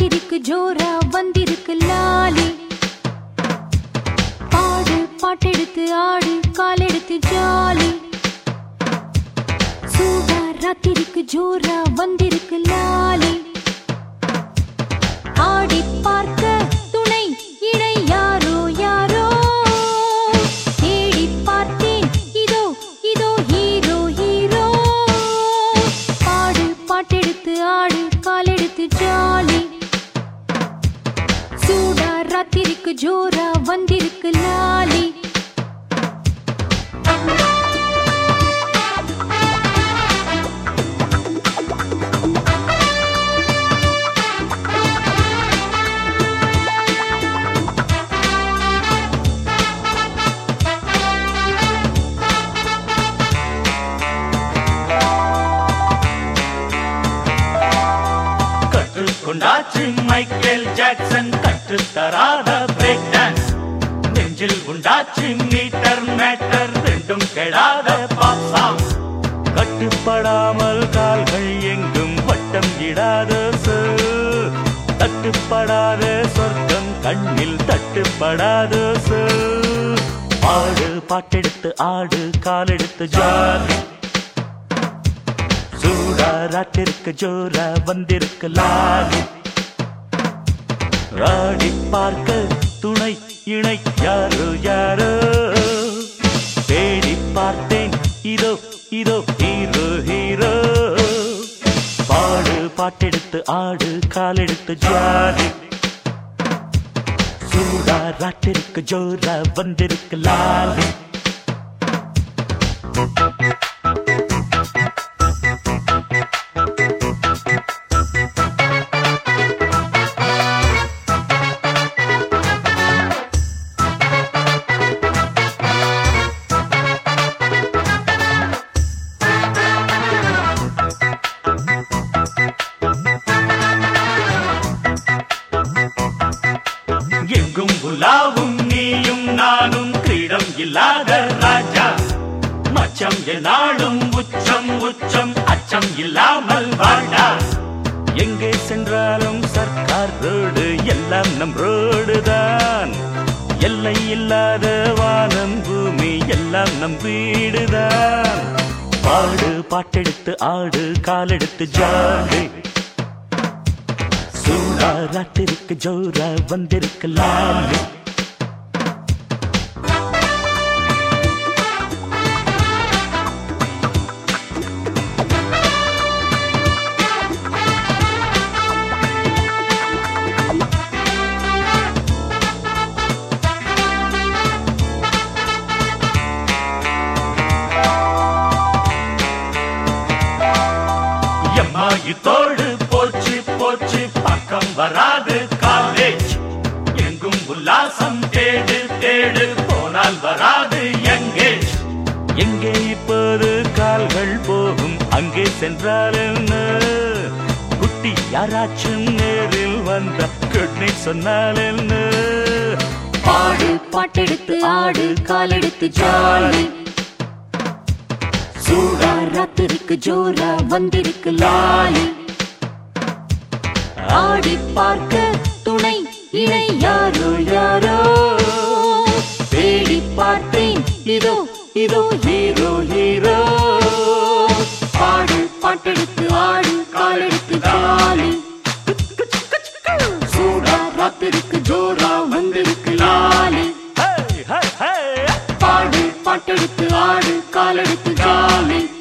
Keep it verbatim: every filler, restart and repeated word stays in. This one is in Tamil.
ராத்திரிக்கு ஜோரா வந்திருக்கு லாலி. பாடு பாட்டெடுத்து ஆடு காலெடுத்து ஜாலி. சூடா ராத்திரிக்கு ஜோரா வந்திருக்கு லாலி. ஆடி பார்க்க துணை இணை யாரோ யாரோ தேடி பார்த்தேன் இதோ இதோ ஹீரோ ஹீரோ. பாடு பாட்டெடுத்து ஆடு காலெடுத்து ஜாலி. சூடா ராத்திரிக்கு ஜோரா வந்திருக்கு லாலி. கொண்டாச்சு மைக்கேல் ஜாக்சன் கற்று தராத பிரேக் டான்ஸ். நெஞ்சில் உண்டாச்சு மீட்டர் மேட்டர் ரெண்டும் கெடாத பாப் சாங். கட்டுப்படாமல் கால்கள் எங்கும் வட்டம் இடாத சொல். தட்டுப்படாத சொர்க்கம் கண்ணில் தட்டுப்படாத சொல். ஆடு பாட்டெடுத்து ஆடு காலெடுத்து ஜாலி. சூடா ராத்திருக்கு ஜோரா வந்திருக்கு லாலி. ராடி பார்க்க துணை இணை யாரோ யாரோ தேடி பார்த்தேன் இதோ இதோ ஹீரோ ஹீரோ. பாடு பாட்டெடுத்து ஆடு காலெடுத்து ஜாலி. சூடா ராத்திருக்கு ஜோரா வந்திருக்கு லாலி. எங்கும் உலாவும் நீயும் நானும் கிரீடம் இல்லாத ராஜா. மச்சம் என்னாலும் உச்சம் உச்சம் அச்சம் இல்லாமல் வாடா. எங்கே சென்றாலும் சர்க்கார் ரோடு எல்லாம் நம் ரோடு தான். எல்லை இல்லாத வானம் பூமி எல்லாம் நம் வீடுதான். பாடு பாட்டெடுத்து ஆடு காலெடுத்து ஜாலி. சூடா ராத்திருக்கு ஜோரா வந்திருக்கு லாலி. எம்மா இதோடு போச்சு போச்சு பக்கம் வராது காலேஜ். எங்கும் உல்லாசம் தேடு தேடு போனால் வராது எங்கேஜ். எங்கே இப்போது கால்கள் போகும் அங்கே சென்றால் என்ன. குட்டி யாராச்சும் நேரில் வந்த குட்னி சொன்னால் என்ன. பாடு பாட்டெடுத்து ஆடு காலெடுத்து ஜாலி. சூடா ராத்திரிக்கு ஜோரா வந்திருக்கு லாலி. ஆடி பார்க்க துணை இணை யாரோ யாரோ தேடி பார்த்தேன் இதோ இதோ ஹீரோ ஹீரோ. பாடு பாட்டெடுத்து ஆடு காலெடுத்து ஜாலி. சூடா ராத்திரிக்கு ஜோரா வந்திருக்கு லாலி. பாடு பாட்டெடுத்து ஆடு காலெடுத்து ஜாலி.